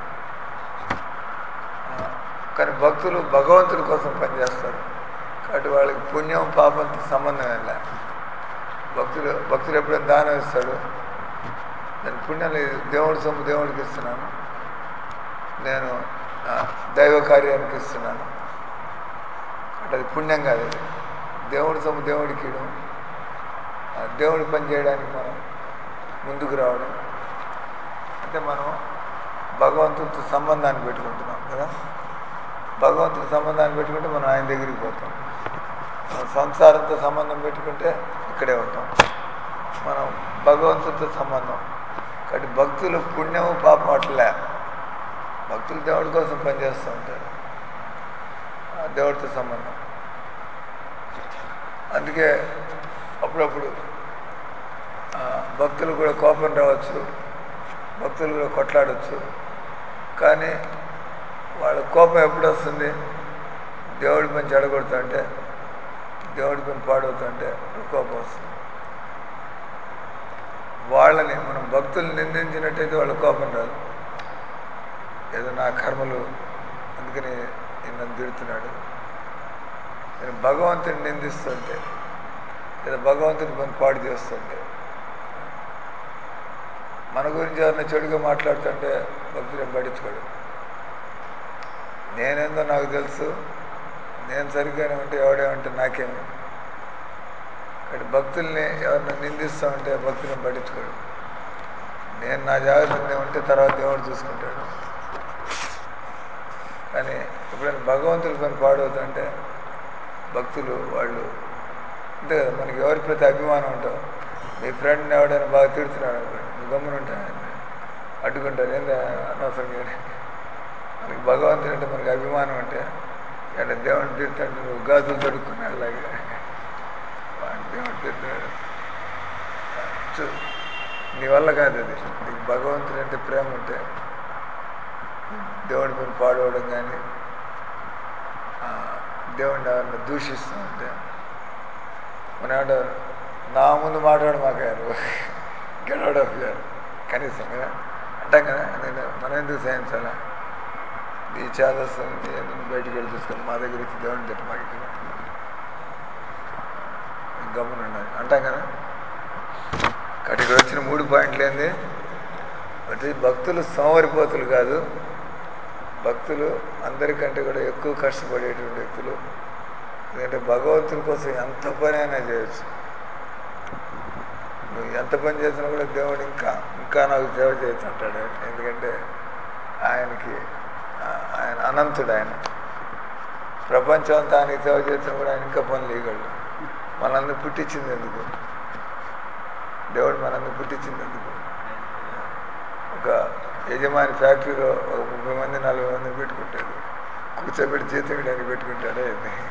కానీ భక్తులు భగవంతుడి కోసం పనిచేస్తారు కాబట్టి వాళ్ళకి పుణ్యం పాపంతో సంబంధం వెళ్ళా. భక్తులు ఎప్పుడైనా దానం ఇస్తాడు, నేను పుణ్యం లేదు, దేవుడి సొమ్ము దేవుడికి ఇస్తున్నాను, నేను దైవ కార్యానికి ఇస్తున్నాను అంటే అది పుణ్యం కాదు. అది దేవుడి సొమ్ము దేవుడికి ఇవ్వడం, దేవుడి పని చేయడానికి మనం ముందుకు రావడం అంటే మనం భగవంతుడితో సంబంధాన్ని పెట్టుకుంటున్నాం కదా. భగవంతుడి సంబంధాన్ని పెట్టుకుంటే మనం ఆయన దగ్గరికి పోతాం. మనం సంసారంతో సంబంధం పెట్టుకుంటే ఇక్కడే ఉంటాం. మనం భగవంతుడితో సంబంధం కాబట్టి భక్తులు పుణ్యము పాపం అట్లే. భక్తులు దేవుడి కోసం పనిచేస్తూ ఉంటారు, దేవుడితో సంబంధం. అందుకే అప్పుడప్పుడు భక్తులు కూడా కోపం రావచ్చు, భక్తులు కూడా కొట్లాడవచ్చు. కానీ వాళ్ళ కోపం ఎప్పుడు వస్తుంది? దేవుడి పని చెడగొడుతుంటే, దేవుడి పని పాడవుతుంటే కోపం వస్తుంది. వాళ్ళని మనం భక్తులు నిందించినట్టయితే వాళ్ళ కోపం రాదు. ఏదో నా కర్మలు అందుకని నన్ను తిడుతున్నాడు. నేను భగవంతుని నిందిస్తుంటే లేదా భగవంతుని పని పాడు చేస్తుంటే, మన గురించి ఎవరైనా చెడుగా మాట్లాడుతుంటే భక్తులు ఏం పట్టించుకోడు. నేనేందో నాకు తెలుసు, నేను సరిగ్గానే ఉంటే ఎవడేమంటే నాకేమి, అంటే భక్తుల్ని ఎవరిని నిందిస్తూ ఉంటే భక్తులను పట్టించుకోడు. నేను నా జాగ్రత్తనే ఉంటే తర్వాత దేవుడు చూసుకుంటాడు. కానీ ఎప్పుడైనా భగవంతుడి పని పాడవుతుంటే భక్తులు వాళ్ళు అంతే కదా, మనకి ఎవరి ప్రతి అభిమానం ఉంటావు. మీ ఫ్రెండ్ని ఎవడైనా బాగా తిడుతున్నాడు అనుకోండి, నువ్వు గమ్మున ఉంటాయని అడ్డుకుంటారు. ఏంది అనవసరంగా. మనకి భగవంతుడు అంటే మనకి అభిమానం అంటే అంటే దేవుడిని తిడుతుంటే నువ్వు గాజులు తొడుక్కున్నాడు అలాగే దేవుడు తిడుతున్నాడు. నీ వల్ల కాదు అది. నీకు భగవంతుడు అంటే ప్రేమ ఉంటే దేవుడి పని పాడవడం కానీ దేవుడిని ఎవరిని దూషిస్తూ ఉంటే మన ఏమంటారు, నా ముందు మాట్లాడు మాకారు గెట్ ఆఫ్ గారు కనీసం కదా అంటాం కదా. మనం ఎందుకు సహించాలా? ఈ ఛాదస్సు బయటికి వెళ్ళి చూసుకొని మా దగ్గర వచ్చి దేవుడిని తిట్టు మాకు ఇక్కడ గమ్మున ఉండాలి అంటాం కదా. కాబట్టి ఇక్కడ వచ్చిన 3 పాయింట్లు ఏంది అంటే భక్తులు సోమరిపోతులు కాదు. భక్తులు అందరికంటే కూడా ఎక్కువ కష్టపడేటువంటి వ్యక్తులు. ఎందుకంటే భగవంతుడి కోసం ఎంత పని అయినా చేయొచ్చు. నువ్వు ఎంత పని చేసినా కూడా దేవుడు ఇంకా ఇంకా నాకు సేవ చేయొచ్చు అంటాడు. ఎందుకంటే ఆయన అనంతుడు. ఆయన ప్రపంచం అంతా ఆయనకి సేవ చేసినా కూడా ఆయన ఇంకా పనులు ఇవ్వగలడు. మనందరూ పుట్టించింది ఎందుకు? దేవుడు మనందరూ పుట్టించింది ఎందుకు? ఒక యజమాని ఫ్యాక్టరీలో ఒక 30 మంది 40 మందిని పెట్టుకుంటాడు. కూర్చోబెట్టి జీతం ఇవ్వడానికి పెట్టుకుంటాడే.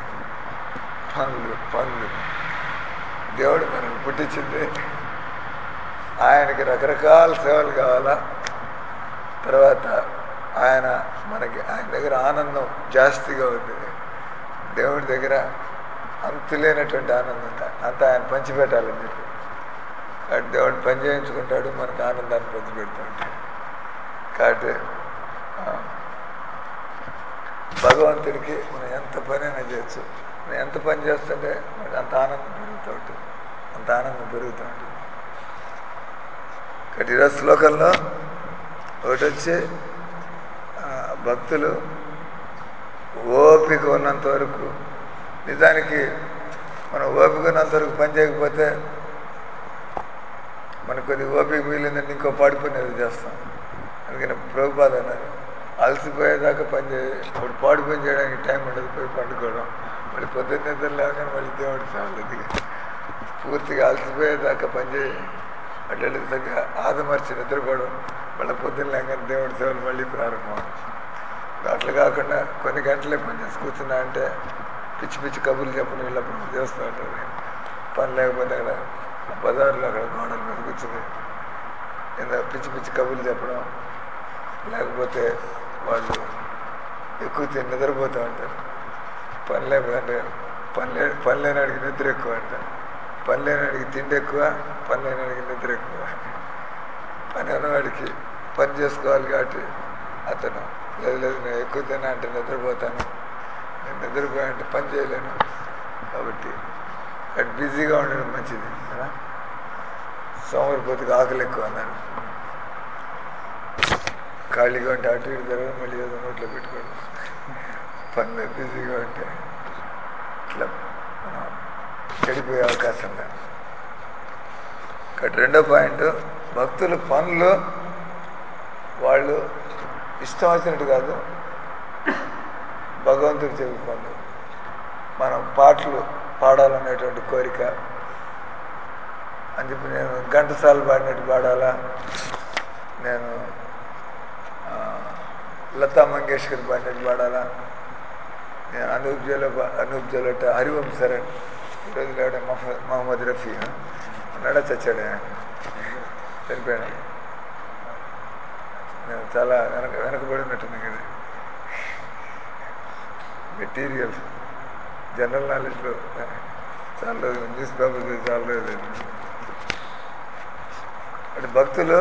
పనులు దేవుడు మనల్ని పుట్టించింది ఆయనకి రకరకాల సేవలు కావాలా. తర్వాత ఆయన దగ్గర ఆనందం జాస్తిగా ఉంది. దేవుడి దగ్గర అంతులేనటువంటి ఆనందం అంతా ఆయన పంచిపెట్టాలని చెప్పి కాబట్టి దేవుడు పని చేయించుకుంటాడు, మనకు ఆనందాన్ని పంచిపెడుతూ ఉంటాడు. కాబట్టి భగవంతుడికి మనం ఎంత పని అయినా చేయొచ్చు. మనం ఎంత పని చేస్తుంటే మనకు అంత ఆనందం పెరుగుతూ ఉంటుంది. కాబట్టి ఈరోజు శ్లోకంలో ఒకటి వచ్చి భక్తులు ఓపిక ఉన్నంత వరకు, నిజానికి మనం ఓపిక ఉన్నంత వరకు పని చేయకపోతే మనకు కొద్ది ఓపిక మిగిలిందంటే ఇంకో పాడి పని ఏదో చేస్తాం. అందుకని ప్రభుపాద అన్నారు, అలసిపోయేదాకా పని ఇప్పుడు పాడు పని చేయడానికి టైం ఉండదు, పోయి పండుకోవడం, మళ్ళీ పొద్దున్న నిద్ర లేవగానే మళ్ళీ దేవుడి సేవలు పూర్తిగా అలసిపోయేదాకా పని చేయి, అట్లా సరిగ్గా ఆదమర్చి నిద్రపోవడం, మళ్ళీ పొద్దున్న లేకని దేవుడి సేవలు మళ్ళీ ప్రారంభం. అట్లా కాకుండా కొన్ని గంటలే పని చేసి కూర్చున్నా అంటే పిచ్చి పిచ్చి కబుర్లు చెప్పడం వీళ్ళప్పుడు చేస్తూ ఉంటారు. పని లేకపోతే అక్కడ బజార్లో అక్కడ గోడల మీద కూర్చుని పిచ్చి పిచ్చి కబుర్లు చెప్పడం, లేకపోతే వాళ్ళు ఎక్కువ నిద్రపోతూ ఉంటారు. పని లేకపోతే పని లేనాడికి నిద్ర ఎక్కువ అంటారు. పని లేనాడికి తిండి ఎక్కువ, పని లేనాడికి నిద్ర ఎక్కువ. పని అన్నవాడికి పని చేసుకోవాలి కాబట్టి అతను లేదు నేను ఎక్కువ తిన్నా అంటే నిద్రపోతాను, నేను నిద్రపోయానంటే పని చేయలేను. కాబట్టి అటు బిజీగా ఉండడం మంచిది కదా. సోమరిపోతుకి ఆకలి ఎక్కువ అన్నారు. ఖాళీగా ఉంటే అటు ఇటు తిరగడం, మళ్ళీ ఏదో నోట్లో పెట్టుకోవడం, పనిలో బిజీగా ఉంటే ఇట్లా మనం చెడిపోయే అవకాశం లేదు. కాబట్టి 2వ పాయింట్, భక్తుల పనులు వాళ్ళు ఇష్టం వచ్చినట్టు కాదు, భగవంతుడు చెప్పే పనులు. మనం పాటలు పాడాలనేటువంటి కోరిక అని చెప్పి నేను ఘంటసాల పాడినట్టు పాడాలా, నేను లతా మంగేష్కర్ పాడినట్టు పాడాలా, నేను అనూప్ జలోట హరివంశ్ శరణ్, ఈరోజు లేవడే మహమ్మద్ రఫీ ఉన్నాడా చచ్చాడే, చనిపోయాడు. నేను చాలా వెనకబడినట్టున్నాను కదా. మెటీరియల్ జనరల్ నాలెడ్జ్లో చాలా రోజులు న్యూస్ పేపర్ చదివి చాలా రోజులు. అంటే భక్తులు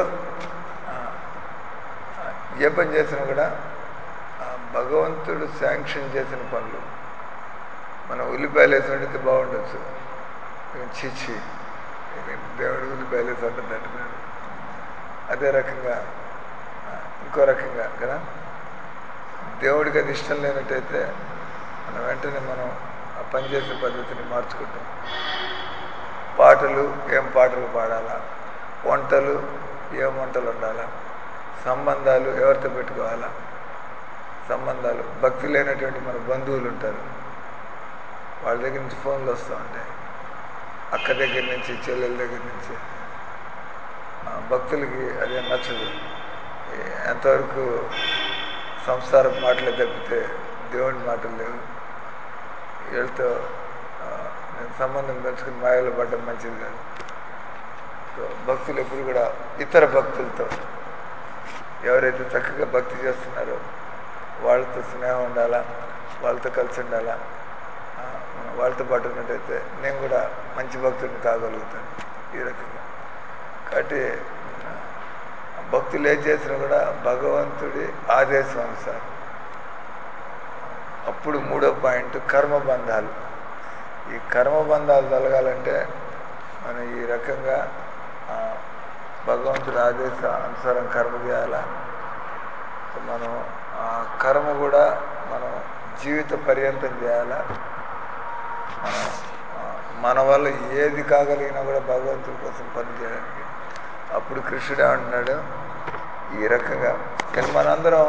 ఏ పని చేసినా కూడా భగవంతుడు శాంక్షన్ చేసిన పనులు. మనం ఉల్లిపాయలు వేసి వండితే బాగుండొచ్చు, చీచి దేవుడు ఉల్లిపాయలు వేసి వండద్దు అంటున్నాడు. అదే రకంగా ఇంకో రకంగా కదా, దేవుడికి అది ఇష్టం లేనట్టయితే మనం వెంటనే మనం ఆ పని చేసే పద్ధతిని మార్చుకుంటాం. పాటలు ఏం పాటలు పాడాలా, వంటలు ఏం వంటలు ఉండాలా, సంబంధాలు ఎవరితో పెట్టుకోవాలా, సంబంధాలు భక్తి లేనటువంటి మన బంధువులు ఉంటారు, వాళ్ళ దగ్గర నుంచి ఫోన్లు వస్తూ ఉంటాయి, అక్క దగ్గర నుంచి చెల్లెల దగ్గర నుంచి. భక్తులకి అదే నచ్చదు. ఎంతవరకు సంసారం మాటలే తప్పితే దేవుడి మాటలు లేవు. వీళ్ళతో నేను సంబంధం పెంచుకుని మాయలో పడ్డం మంచిది కాదు. సో భక్తులు ఎప్పుడు కూడా ఇతర భక్తులతో, ఎవరైతే చక్కగా భక్తి చేస్తున్నారో వాళ్ళతో స్నేహం ఉండాలా, వాళ్ళతో కలిసి ఉండాలా. మనం వాళ్ళతో పాటు ఉన్నట్టయితే నేను కూడా మంచి భక్తుడిని కాగలుగుతాను. ఈ రకంగా కాబట్టి భక్తులు ఏం చేసినా కూడా భగవంతుడి ఆదేశం అనుసారం. అప్పుడు మూడో పాయింట్ కర్మబంధాలు. ఈ కర్మబంధాలు తొలగాలంటే మనం ఈ రకంగా భగవంతుడి ఆదేశ అనుసారం కర్మ చేయాలా. మనం ఆ కర్మ కూడా మనం జీవిత పర్యంతం చేయాలా. మనం మన వల్ల ఏది కాగలిగినా కూడా భగవంతుడి కోసం పని చేయడానికి. అప్పుడు కృష్ణుడు ఏమంటున్నాడు, ఈ రకంగా. కానీ మనందరం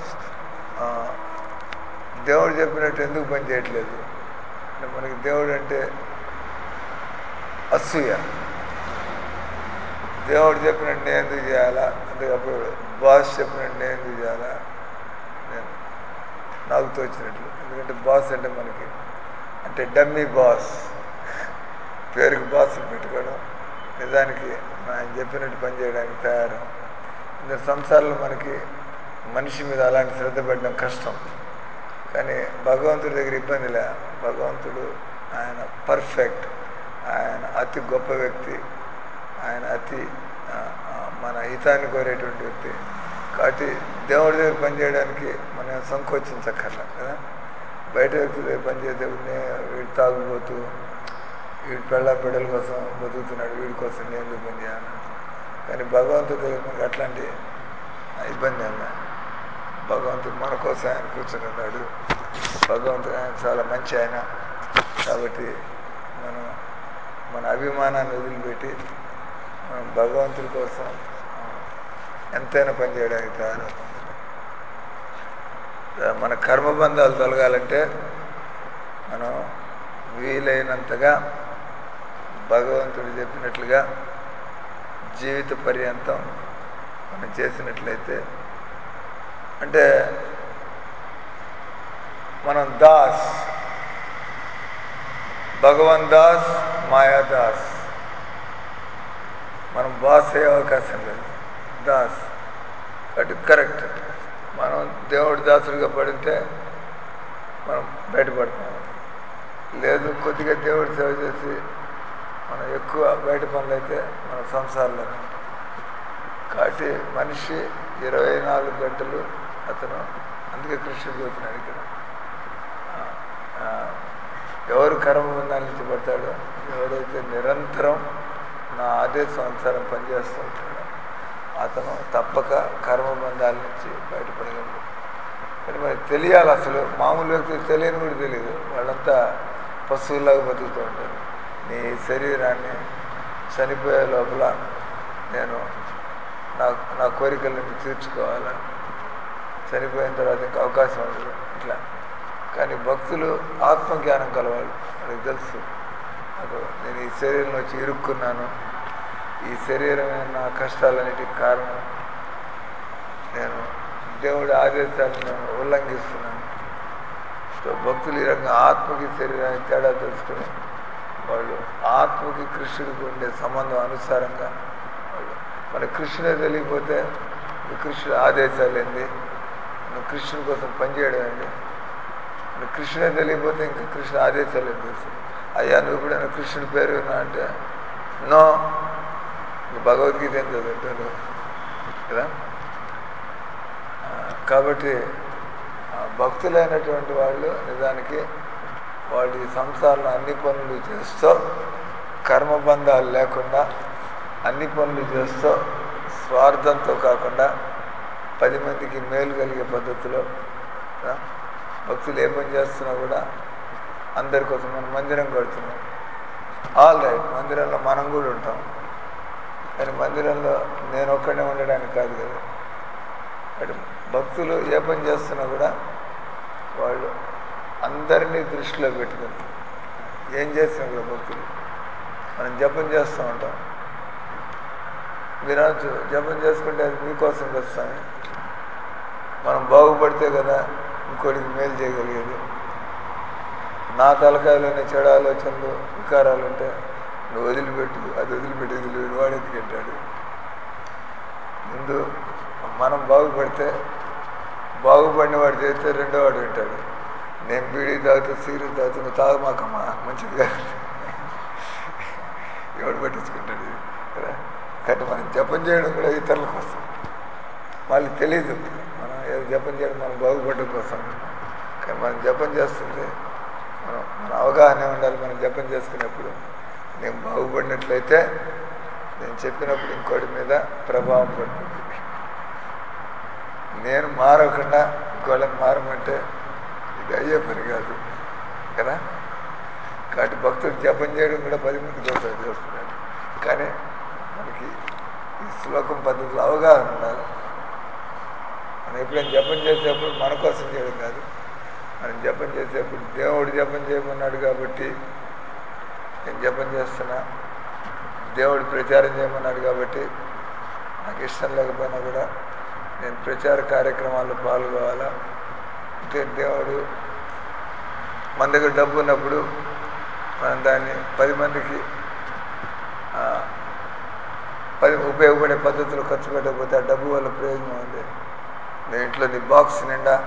దేవుడు చెప్పినట్టు ఎందుకు పని చేయట్లేదు అంటే మనకి దేవుడు అంటే అసూయ. దేవుడు చెప్పినట్టు నేను ఎందుకు చేయాలా అంటే, అప్పుడు బాస్ చెప్పినట్టు నేను ఎందుకు చేయాలా, నేను నాకు తోచినట్లు. ఎందుకంటే బాస్ అంటే మనకి అంటే డమ్మీ బాస్, పేరుకి బాస్ని పెట్టుకోవడం, నిజానికి ఆయన చెప్పినట్టు పని చేయడానికి తయారు. ఇంకా సంసారంలో మనకి మనిషి మీద అలాంటి శ్రద్ధ పెట్టడం కష్టం. కానీ భగవంతుడి దగ్గర ఇబ్బందిలే. భగవంతుడు ఆయన పర్ఫెక్ట్, ఆయన అతి గొప్ప వ్యక్తి, ఆయన అతి మన హితాన్ని కోరేటువంటి వ్యక్తి. కాబట్టి దేవుడి దగ్గర పనిచేయడానికి మనం సంకోచించక్కర్లేదు కదా. బయట వ్యక్తి దగ్గర పనిచేస్తే వీడు తాగుబోతూ, వీడి బిడ్డల కోసం బతుకుతున్నాడు, వీడి కోసం నేను ఎందుకు పని చేయాలి. కానీ భగవంతుడి దగ్గర మనకి అట్లాంటి ఇబ్బంది అన్నా. భగవంతుడు మన కోసం ఆయన కూర్చొని ఉన్నాడు. భగవంతుడు ఆయన చాలా మంచి ఆయన. కాబట్టి మనం మన అభిమానాన్ని వదిలిపెట్టి మనం భగవంతుడి కోసం ఎంతైనా పని చేయడానికి తయారవుతాం. మన కర్మబంధాలు తొలగాలంటే మనం వీలైనంతగా భగవంతుడు చెప్పినట్లుగా జీవిత పర్యంతం మనం చేసినట్లయితే, అంటే మనం దాస్, భగవాన్ దాస్, మాయాదాస్. మనం బాస్ అయ్యే అవకాశం లేదు, దాస్. కాబట్టి కరెక్ట్, మనం దేవుడి దాసుడిగా పడితే మనం బయటపడతాం. లేదు కొద్దిగా దేవుడి సేవ చేసి మనం ఎక్కువ బయట పనులు అయితే మన సంసారంలోనే ఉంటాం. కాబట్టి మనిషి 24 గంటలు అతను, అందుకే కృష్ణుడు చెబుతున్నాడు ఇక్కడ, ఎవరు కర్మబంధాల నుంచి పడతాడో, ఎవరైతే నిరంతరం నా ఆదేశం అనుసారం పనిచేస్తూ ఉంటాడో అతను తప్పక కర్మబంధాల నుంచి బయటపడగలడు. కానీ మనకి తెలియాలి. అసలు మామూలు వ్యక్తి తెలియని కూడా తెలియదు, వాళ్ళంతా పశువులాగా బతుకుతూ ఉంటారు. నీ శరీరాన్ని చనిపోయే లోపల నేను నా కోరికలను తీర్చుకోవాలా, చనిపోయిన తర్వాత ఇంకా అవకాశం ఉండదు ఇట్లా. కానీ భక్తులు ఆత్మజ్ఞానం కలవాళ్ళు, వాళ్ళకి తెలుసు నాకు నేను ఈ శరీరంలో వచ్చి ఇరుక్కున్నాను, ఈ శరీరమే నా కష్టాలన్నిటికి కారణం, నేను దేవుడి ఆదేశాలను నేను ఉల్లంఘిస్తున్నాను. సో భక్తులు ఈ రకంగా ఆత్మకి శరీరానికి తేడా తెలుసుకుని వాళ్ళు ఆత్మకి కృష్ణుడికి ఉండే సంబంధం అనుసారంగా వాళ్ళు, మన కృష్ణుడే తెలియకపోతే కృష్ణుడి ఆదేశాలు ఏంది, నువ్వు కృష్ణుడి కోసం పనిచేయడం ఏంటి, నువ్వు కృష్ణుడే తెలియకపోతే ఇంకా కృష్ణుడి ఆదేశాలు ఏం తెలుసు. అయ్యా నువ్వు ఎప్పుడైనా కృష్ణుడి పేరు విన్నా అంటే నో, భగవద్గీత ఏం చదువుతాడు కదా. కాబట్టి భక్తులైనటువంటి వాళ్ళు నిజానికి వాళ్ళు ఈ సంసారంలో అన్ని పనులు చేస్తూ, కర్మబంధాలు లేకుండా అన్ని పనులు చేస్తూ, స్వార్థంతో కాకుండా 10 మందికి మేలు కలిగే పద్ధతిలో భక్తులు ఏ పని చేస్తున్నా కూడా అందరి కోసం మనం మందిరం కడుతున్నాం. ఆల్ రైట్, మందిరంలో మనం కూడా ఉంటాం, కానీ మందిరంలో నేను ఒక్కడే ఉండడానికి కాదు కదా. అటు భక్తులు ఏ పని చేస్తున్నా కూడా వాళ్ళు అందరినీ దృష్టిలో పెట్టుకుని ఏం చేసినా కూడా భక్తులు మనం జపం చేస్తూ ఉంటాం. మీరు అనొచ్చు, జపం చేసుకుంటే అది మీకోసం వస్తామే, మనం బాగుపడితే కదా ఇంకోటికి మేలు చేయగలిగేది. నా తలకాయలోనే చెడు ఆలోచనలు వికారాలు ఉంటే నువ్వు వదిలిపెట్టు, అది వదిలిపెట్టి వాడు ఎందుకంటాడు. ముందు మనం బాగుపడితే బాగుపడిన వాడు చేస్తే రెండో వాడు వింటాడు. నేను బీడీ తాగుతూ సిగరెట్ తాగుతూ నువ్వు తాగమాకమ్మా మంచిది కాదు, ఎవడు పట్టించుకుంటాడు ఇది కదా. కాబట్టి మనం జపం చేయడం కూడా ఇతరుల కోసం, వాళ్ళకి తెలీదు మనం ఏదో జపం చేయడం మనం బాగుపడడం కోసం. కానీ మనం జపం చేస్తుంది మన అవగాహన ఉండాలి. మనం జపం చేసుకునేప్పుడు నేను బాగుపడినట్లయితే నేను చెప్పినప్పుడు ఇంకోటి మీద ప్రభావం పడుతుంది. నేను మారకుండా ఇంకోళ్ళని మారమంటే ఇది అయ్యే పని కాదు కదా. కాబట్టి భక్తులు జపం చేయడం కూడా 10 మంది కోసం చేస్తున్నారు. కానీ మనకి ఈ శ్లోకం పద్ధతిలో అవగాహన ఉండాలి. మనం ఎప్పుడైనా జపం చేసేప్పుడు మన కోసం చేయడం కాదు, మనం జపం చేసేప్పుడు దేవుడు జపం చేయమన్నాడు కాబట్టి నేను జపం చేస్తున్నా, దేవుడు ప్రచారం చేయమన్నాడు కాబట్టి నాకు ఇష్టం లేకపోయినా కూడా నేను ప్రచార కార్యక్రమాల్లో పాల్గొవాలా. అంటే దేవుడు మన దగ్గర డబ్బు ఉన్నప్పుడు మనం దాన్ని 10 మందికి ఉపయోగపడే పద్ధతులు ఖర్చు పెట్టకపోతే ఆ డబ్బు వల్ల ప్రయోజనం ఉంది. నీ ఇంట్లో నీ బాక్స్ నిండా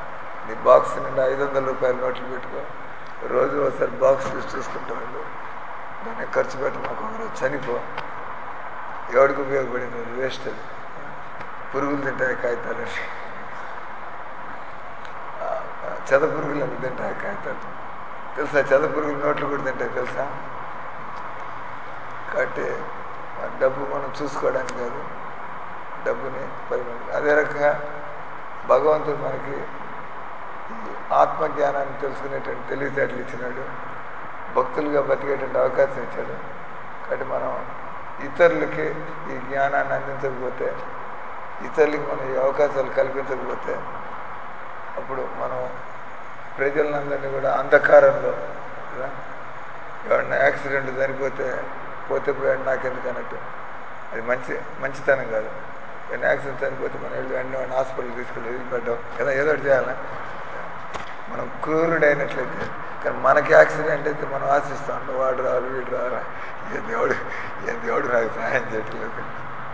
500 రూపాయల నోట్లు పెట్టుకో, రోజు ఒకసారి బాక్స్ చూసుకుంటూ ఉండు, దాన్ని ఖర్చు పెట్టమాకు, ఒకరోజు చనిపో, ఎవరికి ఉపయోగపడింది? అది వేస్ట్. అది పురుగులు తింటాయి కాగితాలని, చెద పురుగులు అని తింటాయి కాగితాలు తెలుసా, చెద పురుగులు నోట్లు కూడా తింటాయి తెలుసా. కాబట్టి డబ్బు మనం చూసుకోవడానికి కాదు, డబ్బుని 10 మంది. అదే రకంగా భగవంతుడు మనకి ఈ ఆత్మజ్ఞానాన్ని తెలుసుకునేటువంటి తెలివితేటలు ఇచ్చినాడు, భక్తులుగా బతికేటువంటి అవకాశం ఇచ్చాడు. కాబట్టి మనం ఇతరులకి ఈ జ్ఞానాన్ని అందించకపోతే, ఇతరులకి మనం ఈ అవకాశాలు కల్పించకపోతే అప్పుడు మనం ప్రజలందరినీ కూడా అంధకారంలో కదా. ఎవరన్నా యాక్సిడెంట్ చనిపోతే పోయాడు నాకెందుకు అన్నట్టు, అది మంచితనం కాదు. కానీ యాక్సిడెంట్ చనిపోతే మనం వెంటనే వాడిని హాస్పిటల్ తీసుకెళ్ళి వదిలిపెట్టాం కదా, ఏదో ఒకటి చేయాలా. మనం క్రూరుడైనట్లయితే, కానీ మనకి యాక్సిడెంట్ అయితే మనం ఆశిస్తూ ఉంటాం, వాడు రావాలి వీడు రావాలి, ఏ దేవుడు నాకు సహాయం చేయట్లేదు.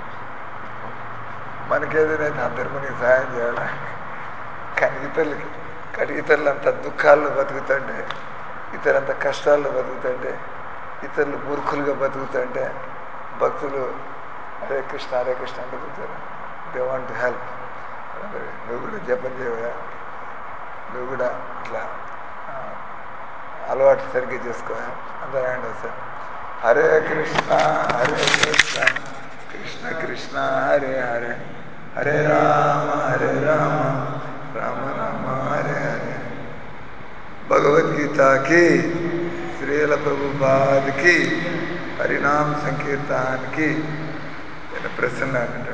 మనకేదైనా అందరు మనకి సహాయం చేయాలి, కానీ ఇతరులంతా దుఃఖాల్లో బతుకుతుంటే, ఇతరులంతా కష్టాల్లో బతుకుతుంటే, ఇతరులు మూర్ఖులుగా బతుకుతుంటే భక్తులు హరే కృష్ణ అంటే కూర్చోరు. They want to help. నువ్వు కూడా జపం చేయవా, నువ్వు కూడా ఇట్లా అలవాటు సరిగ్గా చేసుకోవా, అందరూ అండి సార్. హరే కృష్ణ కృష్ణ కృష్ణ హరే హరే, హరే రామ రామ రామ హరే హరే. భగవద్గీత की శ్రీల ప్రభుపాద్ की హరినామ సంకీర్తన్ की ప్రసన్న